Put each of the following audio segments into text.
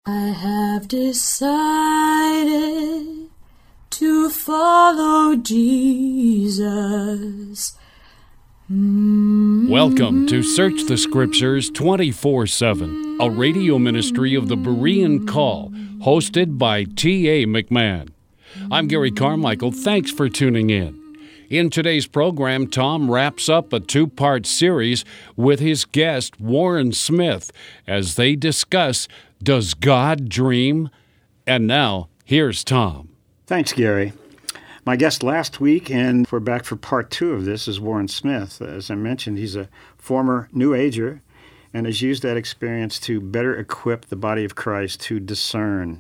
I have decided to follow Jesus. Welcome to Search the Scriptures 24/7, a radio ministry of the Berean Call, hosted by T.A. McMahon. I'm Gary Carmichael. Thanks for tuning in. In today's program, Tom wraps up a two-part series with his guest, Warren Smith, as they discuss, Does God Dream? And now, here's Tom. Thanks, Gary. My guest last week, and we're back for part two of this, is Warren Smith. As I mentioned, he's a former New Ager and has used that experience to better equip the body of Christ to discern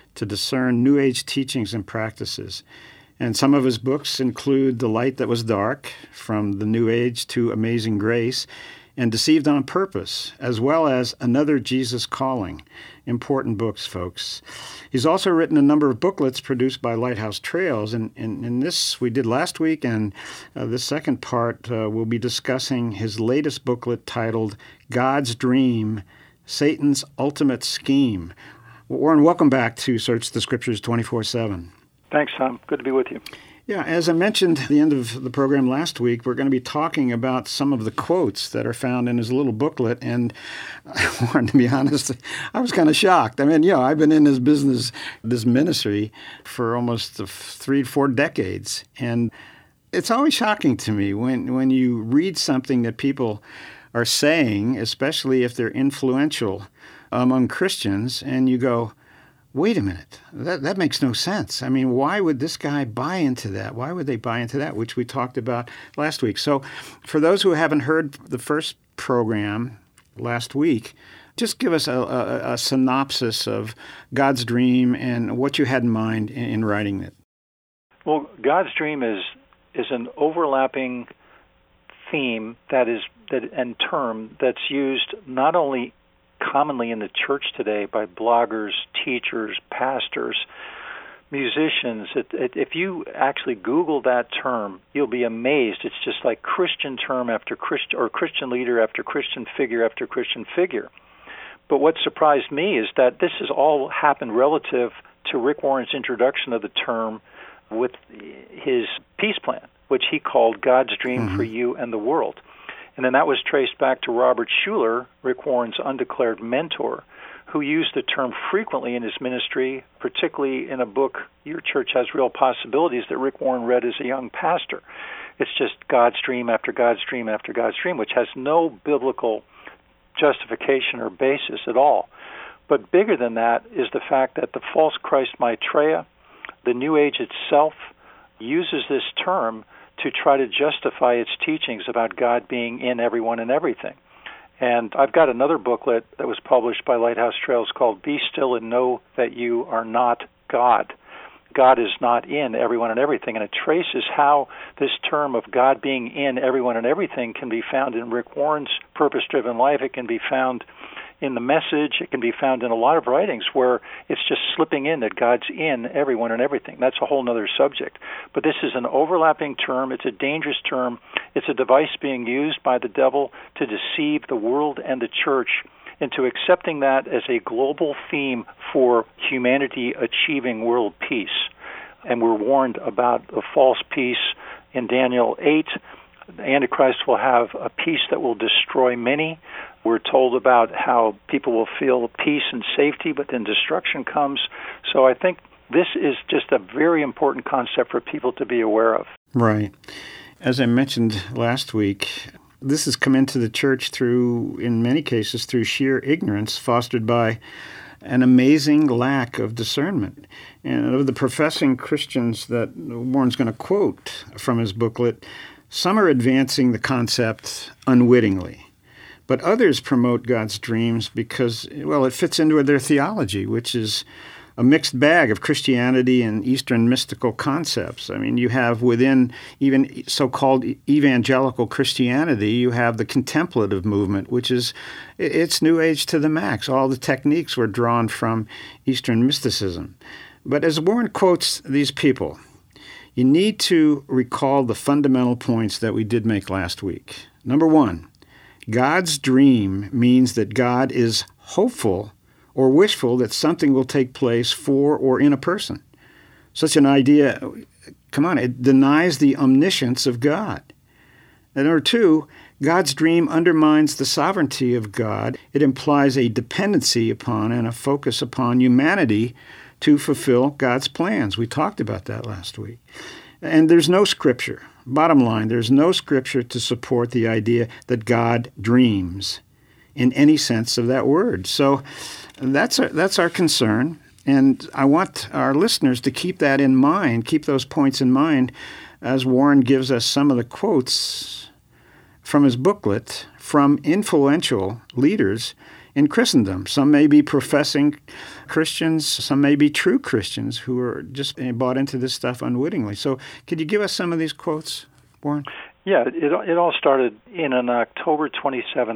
New Age teachings and practices. And some of his books include The Light That Was Dark, From the New Age to Amazing Grace, and Deceived on Purpose, as well as Another Jesus Calling. Important books, folks. He's also written a number of booklets produced by Lighthouse Trails, and this we did last week, and this second part we'll be discussing his latest booklet titled God's Dream, Satan's Ultimate Scheme. Warren, welcome back to Search the Scriptures 24/7. Thanks, Tom. Good to be with you. Yeah, as I mentioned at the end of the program last week, we're going to be talking about some of the quotes that are found in his little booklet. And Warren, to be honest, I was kind of shocked. I mean, I've been in this business, this ministry, for almost 3-4 decades. And it's always shocking to me when you read something that people are saying, especially if they're influential among Christians, and you go, wait a minute, that makes no sense. I mean, why would this guy buy into that? Why would they buy into that, which we talked about last week? So for those who haven't heard the first program last week, just give us a synopsis of God's Dream and what you had in mind in writing it. Well, God's Dream is an overlapping theme and term that's used not only commonly in the church today by bloggers, teachers, pastors, musicians. If you actually Google that term, you'll be amazed. It's just like Christian term after Christian, or Christian leader after Christian figure after Christian figure. But what surprised me is that this has all happened relative to Rick Warren's introduction of the term with his peace plan, which he called God's Dream for You and the World. And then that was traced back to Robert Schuller, Rick Warren's undeclared mentor, who used the term frequently in his ministry, particularly in a book, Your Church Has Real Possibilities, that Rick Warren read as a young pastor. It's just God's Dream after God's Dream after God's Dream, which has no biblical justification or basis at all. But bigger than that is the fact that the false Christ Maitreya, the New Age itself, uses this term to try to justify its teachings about God being in everyone and everything. And I've got another booklet that was published by Lighthouse Trails called Be Still and Know That You Are Not God. God is not in everyone and everything, and it traces how this term of God being in everyone and everything can be found in Rick Warren's Purpose-Driven Life. It can be found in the Message. It can be found in a lot of writings where it's just slipping in that God's in everyone and everything. That's a whole other subject. But this is an overlapping term. It's a dangerous term. It's a device being used by the devil to deceive the world and the church into accepting that as a global theme for humanity achieving world peace. And we're warned about a false peace in Daniel 8. The Antichrist will have a peace that will destroy many. We're told about how people will feel peace and safety, but then destruction comes. So I think this is just a very important concept for people to be aware of. Right. As I mentioned last week, this has come into the church in many cases, through sheer ignorance fostered by an amazing lack of discernment. And of the professing Christians that Warren's going to quote from his booklet, some are advancing the concept unwittingly. But others promote God's dreams because, it fits into their theology, which is a mixed bag of Christianity and Eastern mystical concepts. I mean, you have within even so-called evangelical Christianity, you have the contemplative movement, which is, it's New Age to the max. All the techniques were drawn from Eastern mysticism. But as Warren quotes these people, you need to recall the fundamental points that we did make last week. Number one, God's dream means that God is hopeful or wishful that something will take place for or in a person. Such an idea, come on, it denies the omniscience of God. And number two, God's dream undermines the sovereignty of God. It implies a dependency upon and a focus upon humanity to fulfill God's plans. We talked about that last week. And there's no scripture. Bottom line, there's no scripture to support the idea that God dreams in any sense of that word. So that's our concern. And I want our listeners to keep that in mind, keep those points in mind, as Warren gives us some of the quotes from his booklet from influential leaders in Christendom. Some may be professing Christians, some may be true Christians who are just bought into this stuff unwittingly. So could you give us some of these quotes, Warren? Yeah, it all started in an October 27th,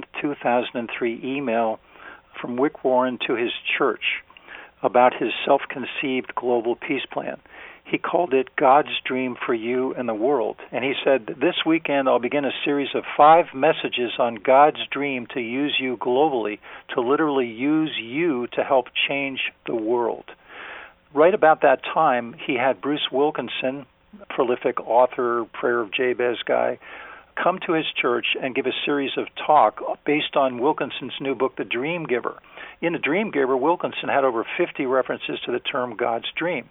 2003 email from Rick Warren to his church about his self-conceived global peace plan. He called it God's Dream for You and the World. And he said, this weekend I'll begin a series of 5 messages on God's dream to use you globally, to literally use you to help change the world. Right about that time, he had Bruce Wilkinson, prolific author, Prayer of Jabez guy, come to his church and give a series of talk based on Wilkinson's new book, The Dream Giver. In The Dream Giver, Wilkinson had over 50 references to the term God's dream.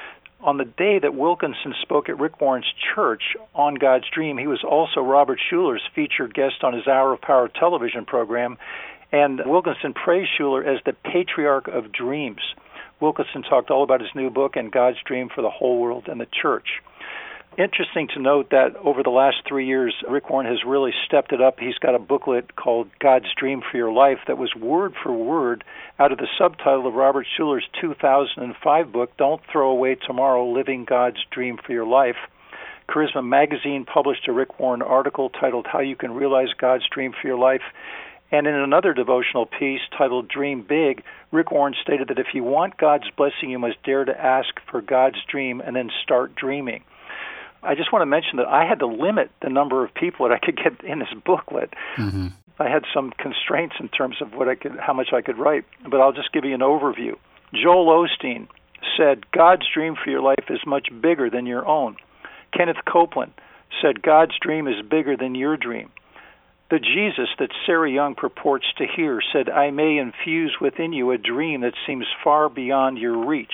On the day that Wilkinson spoke at Rick Warren's church on God's Dream, he was also Robert Schuller's featured guest on his Hour of Power television program, and Wilkinson praised Schuller as the patriarch of dreams. Wilkinson talked all about his new book and God's Dream for the whole world and the church. Interesting to note that over the last 3 years, Rick Warren has really stepped it up. He's got a booklet called God's Dream for Your Life that was word for word out of the subtitle of Robert Schuller's 2005 book, Don't Throw Away Tomorrow, Living God's Dream for Your Life. Charisma Magazine published a Rick Warren article titled How You Can Realize God's Dream for Your Life. And in another devotional piece titled Dream Big, Rick Warren stated that if you want God's blessing, you must dare to ask for God's dream and then start dreaming. I just want to mention that I had to limit the number of people that I could get in this booklet. Mm-hmm. I had some constraints in terms of how much I could write, but I'll just give you an overview. Joel Osteen said, God's dream for your life is much bigger than your own. Kenneth Copeland said, God's dream is bigger than your dream. The Jesus that Sarah Young purports to hear said, I may infuse within you a dream that seems far beyond your reach.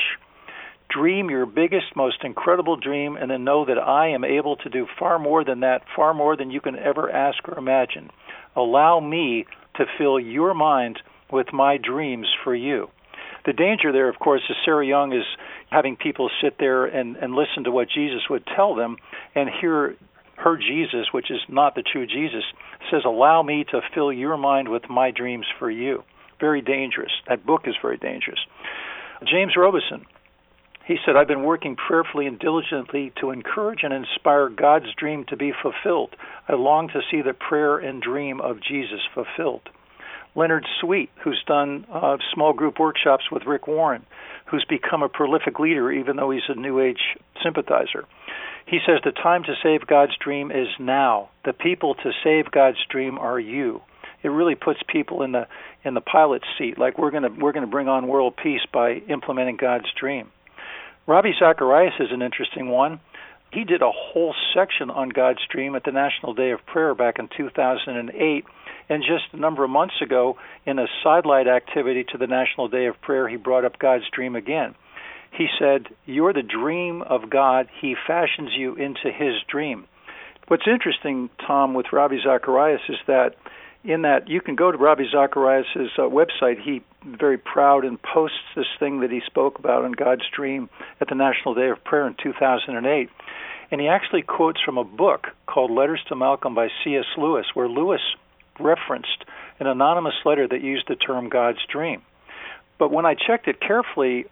Dream your biggest, most incredible dream, and then know that I am able to do far more than that, far more than you can ever ask or imagine. Allow me to fill your mind with my dreams for you. The danger there, of course, is Sarah Young is having people sit there and listen to what Jesus would tell them and hear her Jesus, which is not the true Jesus, says, allow me to fill your mind with my dreams for you. Very dangerous. That book is very dangerous. James Robison, he said, I've been working prayerfully and diligently to encourage and inspire God's dream to be fulfilled. I long to see the prayer and dream of Jesus fulfilled. Leonard Sweet, who's done small group workshops with Rick Warren, who's become a prolific leader even though he's a New Age sympathizer. He says the time to save God's dream is now. The people to save God's dream are you. It really puts people in the pilot's seat, like we're going to bring on world peace by implementing God's dream. Ravi Zacharias is an interesting one. He did a whole section on God's dream at the National Day of Prayer back in 2008. And just a number of months ago, in a sidelight activity to the National Day of Prayer, he brought up God's dream again. He said, you're the dream of God. He fashions you into his dream. What's interesting, Tom, with Ravi Zacharias is that in that you can go to Ravi Zacharias' website. He very proud and posts this thing that he spoke about in God's Dream at the National Day of Prayer in 2008. And he actually quotes from a book called Letters to Malcolm by C.S. Lewis, where Lewis referenced an anonymous letter that used the term God's Dream. But when I checked it carefully,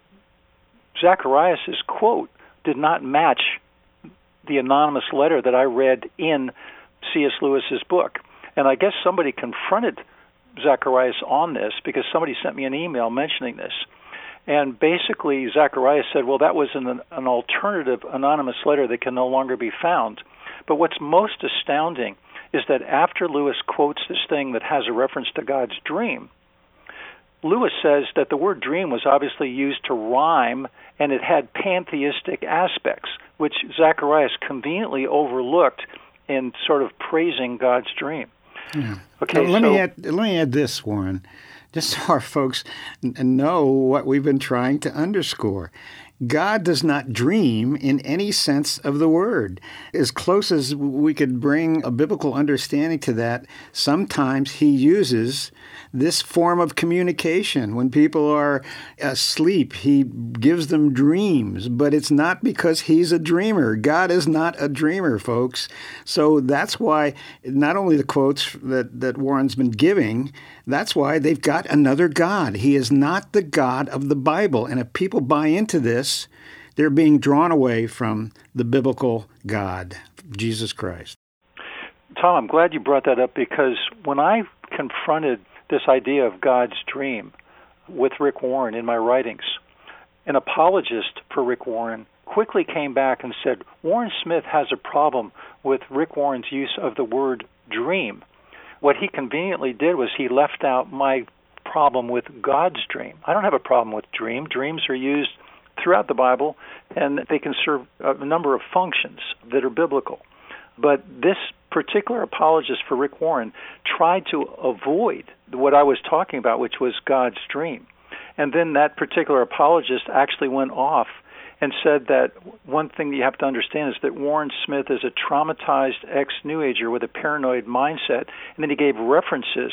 Zacharias' quote did not match the anonymous letter that I read in C.S. Lewis's book. And I guess somebody confronted Zacharias on this because somebody sent me an email mentioning this. And basically Zacharias said, well, that was an alternative anonymous letter that can no longer be found. But what's most astounding is that after Lewis quotes this thing that has a reference to God's dream, Lewis says that the word dream was obviously used to rhyme, and it had pantheistic aspects, which Zacharias conveniently overlooked in sort of praising God's dream. Yeah. Okay, let me add this, Warren, just so our folks know what we've been trying to underscore. God does not dream in any sense of the word. As close as we could bring a biblical understanding to that, sometimes he uses this form of communication. When people are asleep, he gives them dreams, but it's not because he's a dreamer. God is not a dreamer, folks. So that's why not only the quotes that Warren's been giving, that's why they've got another God. He is not the God of the Bible. And if people buy into this, they're being drawn away from the biblical God, Jesus Christ. Tom, I'm glad you brought that up, because when I confronted this idea of God's dream with Rick Warren in my writings, an apologist for Rick Warren quickly came back and said, Warren Smith has a problem with Rick Warren's use of the word dream. What he conveniently did was he left out my problem with God's dream. I don't have a problem with dream. Dreams are used throughout the Bible, and they can serve a number of functions that are biblical. But this particular apologist for Rick Warren tried to avoid what I was talking about, which was God's dream. And then that particular apologist actually went off and said that one thing that you have to understand is that Warren Smith is a traumatized ex-New Ager with a paranoid mindset, and then he gave references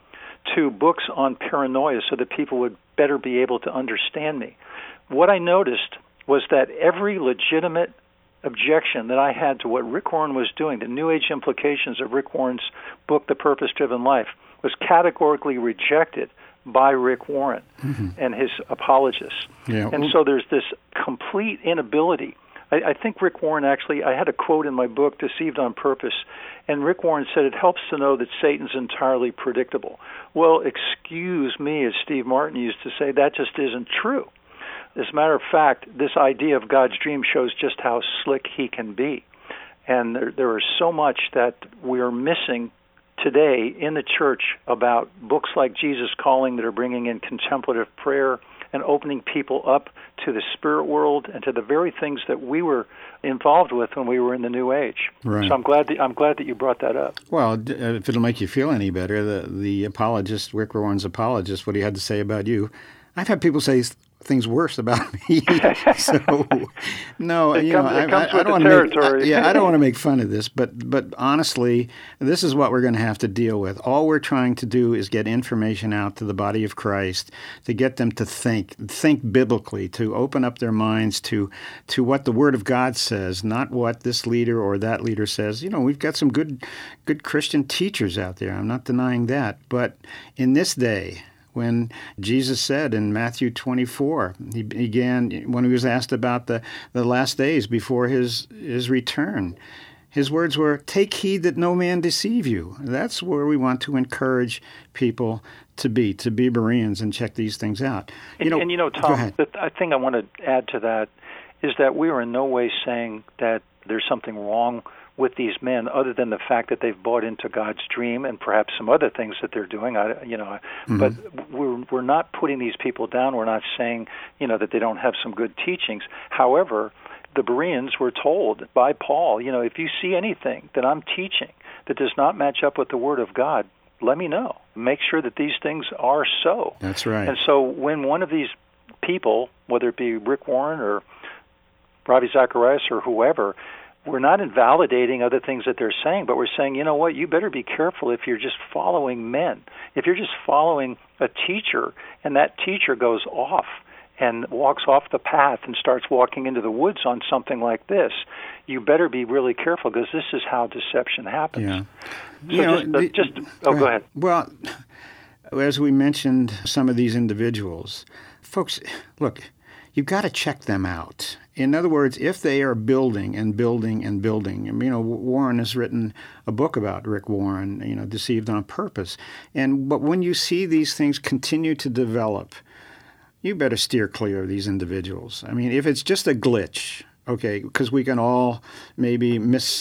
to books on paranoia so that people would better be able to understand me. What I noticed was that every legitimate objection that I had to what Rick Warren was doing, the New Age implications of Rick Warren's book, The Purpose-Driven Life, was categorically rejected by Rick Warren and his apologists. Yeah. And so there's this complete inability. I think Rick Warren actually, I had a quote in my book, Deceived on Purpose, and Rick Warren said, it helps to know that Satan's entirely predictable. Well, excuse me, as Steve Martin used to say, that just isn't true. As a matter of fact, this idea of God's dream shows just how slick he can be. And there is so much that we are missing today in the church about books like Jesus Calling that are bringing in contemplative prayer and opening people up to the spirit world and to the very things that we were involved with when we were in the New Age. Right. So I'm glad that you brought that up. Well, if it'll make you feel any better, the apologist, Rick Warren's apologist, what he had to say about you, I've had people say things worse about me. So, no, I don't want to make fun of this, but honestly, this is what we're going to have to deal with. All we're trying to do is get information out to the body of Christ, to get them to think biblically, to open up their minds to what the Word of God says, not what this leader or that leader says. We've got some good Christian teachers out there. I'm not denying that, but in this day, when Jesus said in Matthew 24, he began, when he was asked about the last days before his return, his words were, take heed that no man deceive you. That's where we want to encourage people to be Bereans and check these things out. Tom, the thing I want to add to that is that we are in no way saying that there's something wrong with these men, other than the fact that they've bought into God's dream and perhaps some other things that they're doing. But we're not putting these people down. We're not saying that they don't have some good teachings. However, the Bereans were told by Paul, if you see anything that I'm teaching that does not match up with the Word of God, let me know. Make sure that these things are so. That's right. And so when one of these people, whether it be Rick Warren or Ravi Zacharias or whoever, we're not invalidating other things that they're saying, but we're saying, you know what, you better be careful if you're just following men. If you're just following a teacher and that teacher goes off and walks off the path and starts walking into the woods on something like this, you better be really careful, because this is how deception happens. Yeah. So go ahead. Well, as we mentioned, some of these individuals, folks, look, you've got to check them out. In other words, if they are building and building and building, Warren has written a book about Rick Warren, Deceived on Purpose. But when you see these things continue to develop, you better steer clear of these individuals. If it's just a glitch, okay, because we can all maybe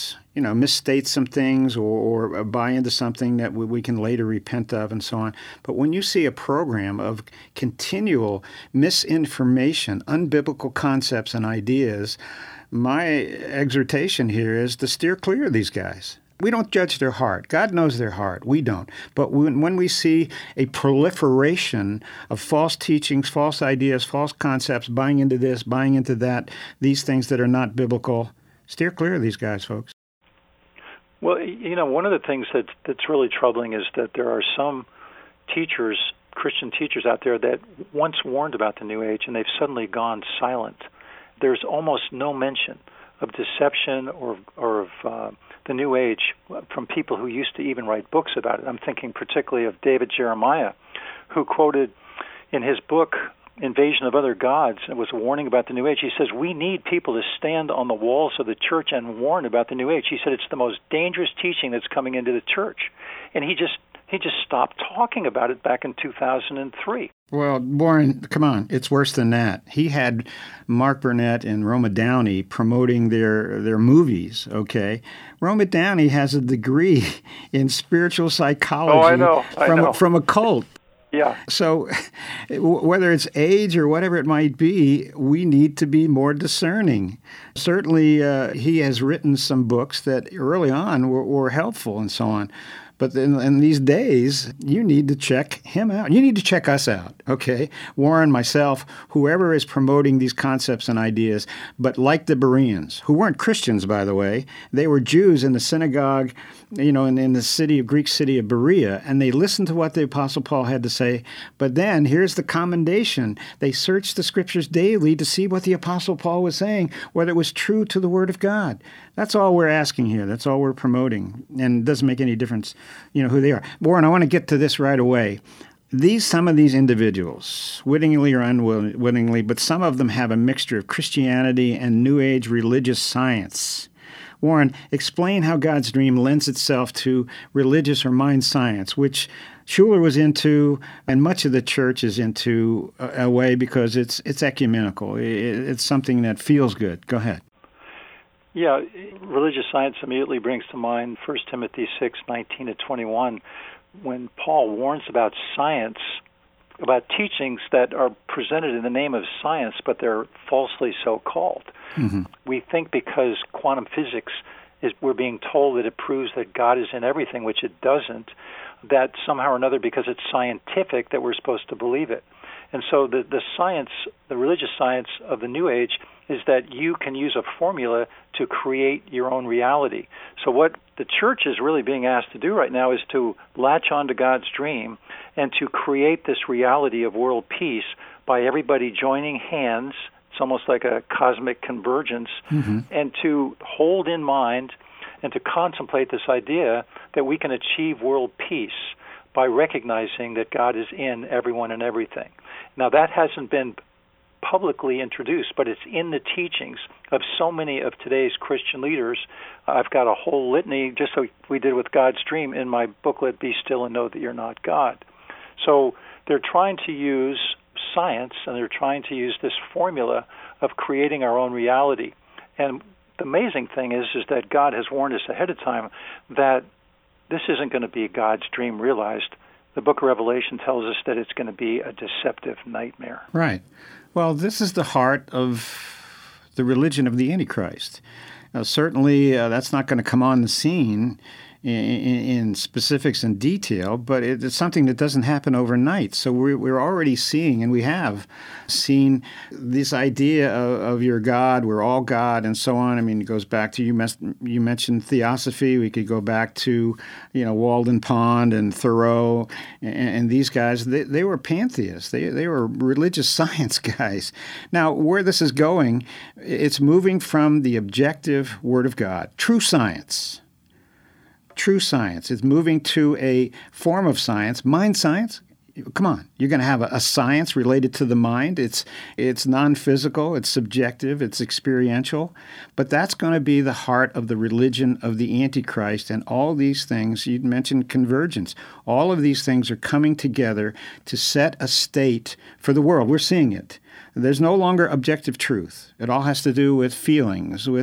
misstate some things or buy into something that we can later repent of and so on. But when you see a program of continual misinformation, unbiblical concepts and ideas, my exhortation here is to steer clear of these guys. We don't judge their heart. God knows their heart. We don't. But when we see a proliferation of false teachings, false ideas, false concepts, buying into this, buying into that, these things that are not biblical, steer clear of these guys, folks. Well, one of the things that's really troubling is that there are some teachers, Christian teachers out there that once warned about the New Age and they've suddenly gone silent. There's almost no mention of deception or of the New Age from people who used to even write books about it. I'm thinking particularly of David Jeremiah, who quoted in his book, Invasion of Other Gods, and was warning about the New Age. He says, we need people to stand on the walls of the church and warn about the New Age. He said it's the most dangerous teaching that's coming into the church. And he just stopped talking about it back in 2003. Well, Warren, come on. It's worse than that. He had Mark Burnett and Roma Downey promoting their movies, okay? Roma Downey has a degree in spiritual psychology from a cult. Yeah. So whether it's age or whatever it might be, we need to be more discerning. Certainly, he has written some books that early on were helpful and so on. But in these days, you need to check him out. You need to check us out, okay? Warren, myself, whoever is promoting these concepts and ideas, but like the Bereans, who weren't Christians, by the way. They were Jews in the synagogue, in the Greek city of Berea, and they listened to what the Apostle Paul had to say. But then, here's the commendation. They searched the Scriptures daily to see what the Apostle Paul was saying, whether it was true to the Word of God. That's all we're asking here. That's all we're promoting. And it doesn't make any difference, who they are. Warren, I want to get to this right away. Some of these individuals, wittingly or unwittingly, but some of them have a mixture of Christianity and New Age religious science. Warren, explain how God's dream lends itself to religious or mind science, which Schuller was into, and much of the church is into a way because it's ecumenical. It's something that feels good. Go ahead. Yeah, religious science immediately brings to mind 1 Timothy 6:19-21, when Paul warns about science, about teachings that are presented in the name of science, but they're falsely so-called. Mm-hmm. We think because quantum physics we're being told that it proves that God is in everything, which it doesn't, that somehow or another, because it's scientific, that we're supposed to believe it. And so the science, the religious science of the New Age, is that you can use a formula to create your own reality. So what the church is really being asked to do right now is to latch on to God's dream and to create this reality of world peace by everybody joining hands. It's almost like a cosmic convergence, and to hold in mind and to contemplate this idea that we can achieve world peace by recognizing that God is in everyone and everything. Now, that hasn't been publicly introduced, but it's in the teachings of so many of today's Christian leaders. I've got a whole litany, just like we did with God's Dream, in my booklet, Be Still and Know That You're Not God. So they're trying to use science, and they're trying to use this formula of creating our own reality. And the amazing thing is that God has warned us ahead of time that this isn't going to be God's dream realized. The book of Revelation tells us that it's going to be a deceptive nightmare. Right. Well, this is the heart of the religion of the Antichrist. Certainly, that's not going to come on the scene in specifics and detail, but it's something that doesn't happen overnight. So we're already seeing, and we have seen, this idea of your God, we're all God, and so on. I mean, it goes back to, you mentioned theosophy. We could go back to, Walden Pond and Thoreau, and these guys. They were pantheists. They were religious science guys. Now, where this is going, it's moving from the objective Word of God, true science. True science. It's moving to a form of science, mind science. Come on, you're going to have a science related to the mind. It's non-physical, it's subjective, it's experiential, but that's going to be the heart of the religion of the Antichrist. And all these things, you mentioned convergence, all of these things are coming together to set a state for the world. We're seeing it. There's no longer objective truth. It all has to do with feelings, with,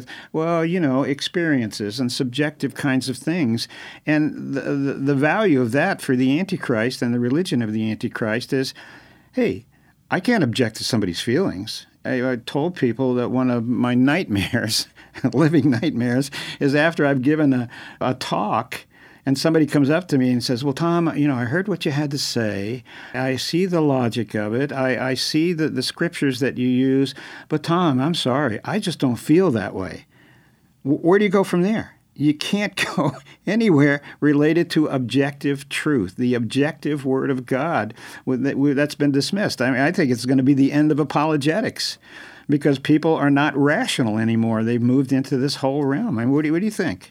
experiences and subjective kinds of things. And the value of that for the Antichrist and the religion of the Antichrist is, hey, I can't object to somebody's feelings. I told people that one of my nightmares, living nightmares, is after I've given a talk and somebody comes up to me and says, well, Tom, I heard what you had to say. I see the logic of it. I see the scriptures that you use. But Tom, I'm sorry, I just don't feel that way. Where do you go from there? You can't go anywhere related to objective truth, the objective Word of God. That's been dismissed. I think it's going to be the end of apologetics because people are not rational anymore. They've moved into this whole realm. What do you think?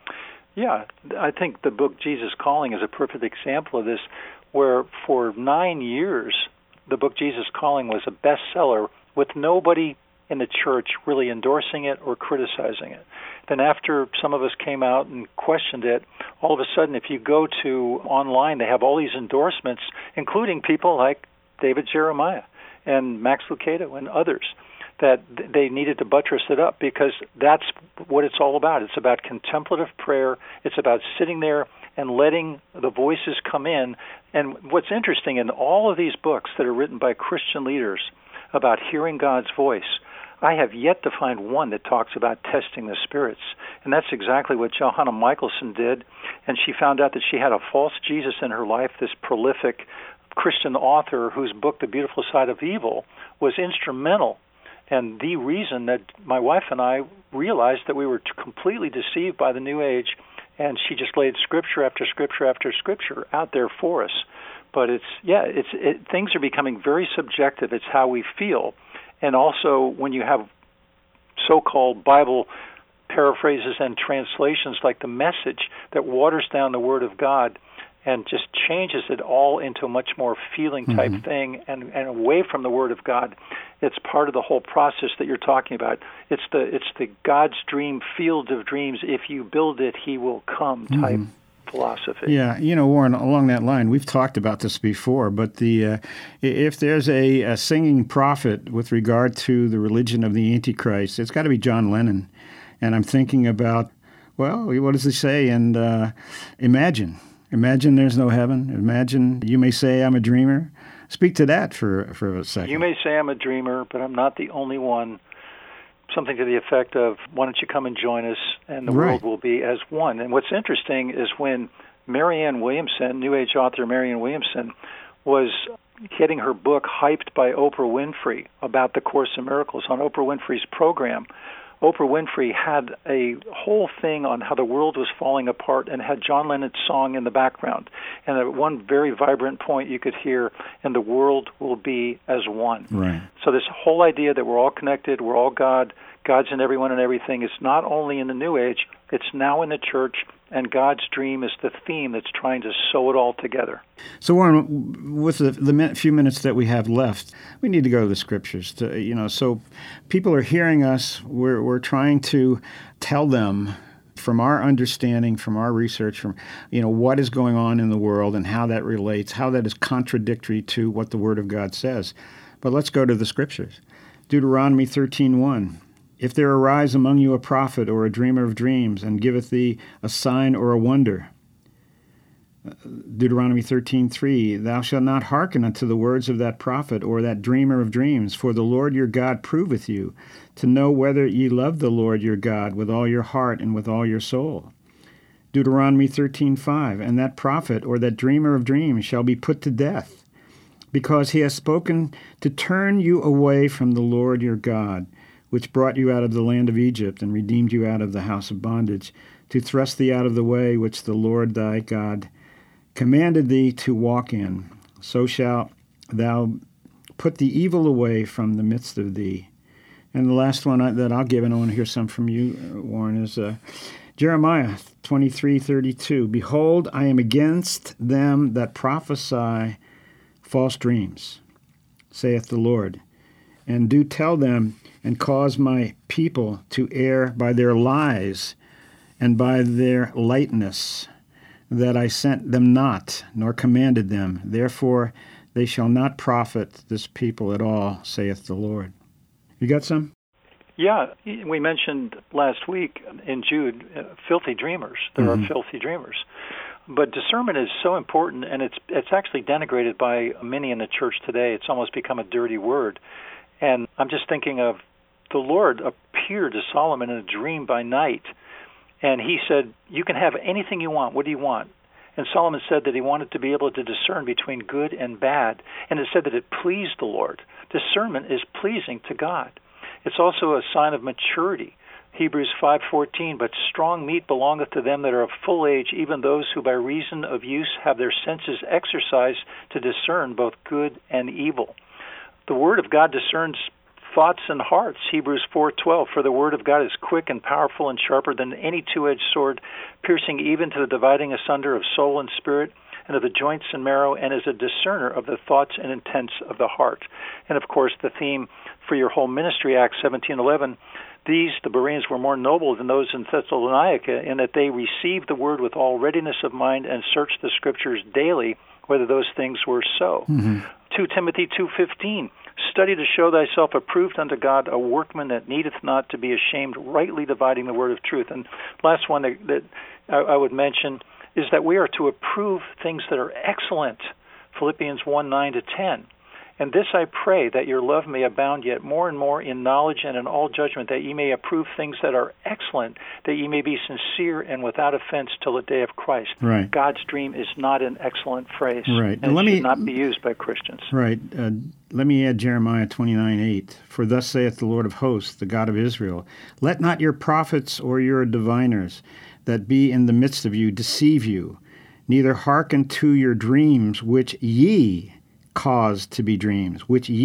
Yeah, I think the book Jesus Calling is a perfect example of this, where for 9 years the book Jesus Calling was a bestseller with nobody in the church really endorsing it or criticizing it. Then after some of us came out and questioned it, all of a sudden if you go to online, they have all these endorsements, including people like David Jeremiah and Max Lucado and others, that they needed to buttress it up because that's what it's all about. It's about contemplative prayer. It's about sitting there and letting the voices come in. And what's interesting in all of these books that are written by Christian leaders about hearing God's voice, I have yet to find one that talks about testing the spirits. And that's exactly what Johanna Michelson did. And she found out that she had a false Jesus in her life, this prolific Christian author whose book, The Beautiful Side of Evil, was instrumental and the reason that my wife and I realized that we were completely deceived by the New Age, and she just laid scripture after scripture after scripture out there for us. But things are becoming very subjective. It's how we feel. And also when you have so-called Bible paraphrases and translations like The Message that waters down the Word of God and just changes it all into a much more feeling type thing and away from the Word of God. It's part of the whole process that you're talking about. It's the God's dream, field of dreams. If you build it, He will come type philosophy. Yeah, Warren, along that line, we've talked about this before, but if there's a singing prophet with regard to the religion of the Antichrist, it's got to be John Lennon. And I'm thinking about, well, what does he say? And Imagine there's no heaven. Imagine you may say I'm a dreamer. Speak to that for a second. You may say I'm a dreamer, but I'm not the only one. Something to the effect of, why don't you come and join us, and the world will be as one. And what's interesting is when Marianne Williamson, New Age author Marianne Williamson, was getting her book hyped by Oprah Winfrey about the Course in Miracles on Oprah Winfrey's program, Oprah Winfrey had a whole thing on how the world was falling apart and had John Lennon's song in the background. And at one very vibrant point you could hear, and the world will be as one. Right. So this whole idea that we're all connected, we're all God, God's in everyone and everything, is not only in the New Age, it's now in the church, and God's dream is the theme that's trying to sew it all together. So, Warren, with the few minutes that we have left, we need to go to the Scriptures. So people are hearing us. We're trying to tell them from our understanding, from our research, from what is going on in the world and how that relates, how that is contradictory to what the Word of God says. But let's go to the Scriptures. Deuteronomy 13:1. If there arise among you a prophet or a dreamer of dreams, and giveth thee a sign or a wonder. Deuteronomy 13:3, thou shalt not hearken unto the words of that prophet or that dreamer of dreams, for the Lord your God proveth you, to know whether ye love the Lord your God with all your heart and with all your soul. Deuteronomy 13:5, and that prophet or that dreamer of dreams shall be put to death, because he has spoken to turn you away from the Lord your God, which brought you out of the land of Egypt and redeemed you out of the house of bondage, to thrust thee out of the way which the Lord thy God commanded thee to walk in. So shalt thou put the evil away from the midst of thee. And the last one that I'll give, and I want to hear some from you, Warren, is Jeremiah 23:32. Behold, I am against them that prophesy false dreams, saith the Lord, and do tell them, and cause my people to err by their lies and by their lightness, that I sent them not, nor commanded them. Therefore they shall not profit this people at all, saith the Lord. You got some? Yeah, we mentioned last week in Jude, filthy dreamers. There are filthy dreamers. But discernment is so important, and it's actually denigrated by many in the church today. It's almost become a dirty word. And I'm just thinking of the Lord appeared to Solomon in a dream by night, and he said, you can have anything you want. What do you want? And Solomon said that he wanted to be able to discern between good and bad, and it said that it pleased the Lord. Discernment is pleasing to God. It's also a sign of maturity. Hebrews 5:14, but strong meat belongeth to them that are of full age, even those who by reason of use have their senses exercised to discern both good and evil. The Word of God discerns thoughts and hearts. Hebrews 4:12, for the Word of God is quick and powerful and sharper than any two-edged sword, piercing even to the dividing asunder of soul and spirit, and of the joints and marrow, and is a discerner of the thoughts and intents of the heart. And of course, the theme for your whole ministry, Acts 17:11, these, the Bereans, were more noble than those in Thessalonica, in that they received the word with all readiness of mind and searched the Scriptures daily, whether those things were so. 2 Timothy 2:15, study to show thyself approved unto God, a workman that needeth not to be ashamed, rightly dividing the word of truth. And last one that I would mention is that we are to approve things that are excellent, Philippians 1:9-10. And this I pray, that your love may abound yet more and more in knowledge and in all judgment, that ye may approve things that are excellent, that ye may be sincere and without offense till the day of Christ. Right. God's dream is not an excellent phrase, right. and it should not be used by Christians. Right. Let me add Jeremiah 29:8. For thus saith the Lord of hosts, the God of Israel, let not your prophets or your diviners that be in the midst of you deceive you, neither hearken to your dreams, which ye caused to be dreams,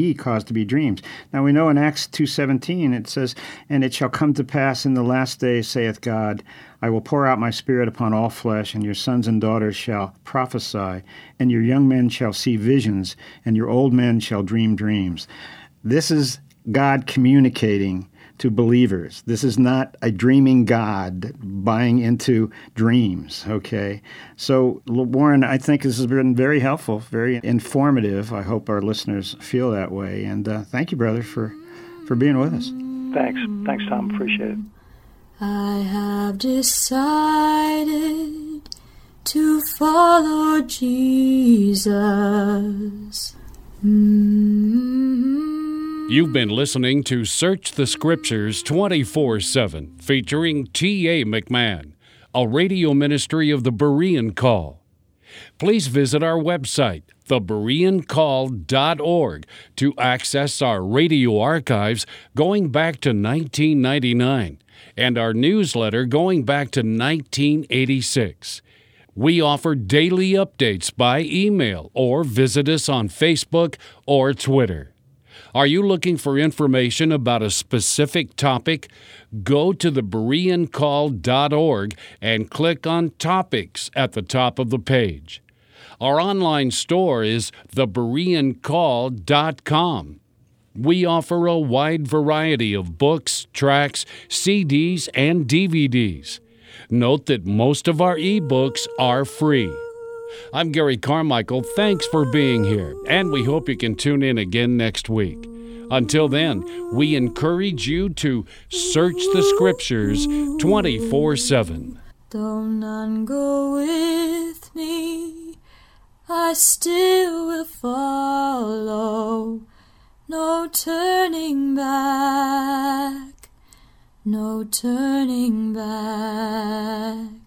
Now we know in Acts 2:17 it says, and it shall come to pass in the last days, saith God, I will pour out my Spirit upon all flesh, and your sons and daughters shall prophesy, and your young men shall see visions, and your old men shall dream dreams. This is God communicating to believers. This is not a dreaming God buying into dreams, okay? So, Warren, I think this has been very helpful, very informative. I hope our listeners feel that way. And thank you, brother, for being with us. Thanks. Thanks, Tom. Appreciate it. I have decided to follow Jesus. You've been listening to Search the Scriptures 24/7, featuring T.A. McMahon, a radio ministry of the Berean Call. Please visit our website, thebereancall.org, to access our radio archives going back to 1999 and our newsletter going back to 1986. We offer daily updates by email or visit us on Facebook or Twitter. Are you looking for information about a specific topic? Go to thebereancall.org and click on Topics at the top of the page. Our online store is thebereancall.com. We offer a wide variety of books, tracts, CDs, and DVDs. Note that most of our ebooks are free. I'm Gary Carmichael. Thanks for being here, and we hope you can tune in again next week. Until then, we encourage you to search the Scriptures 24/7. Though none go with me, I still will follow. No turning back, no turning back.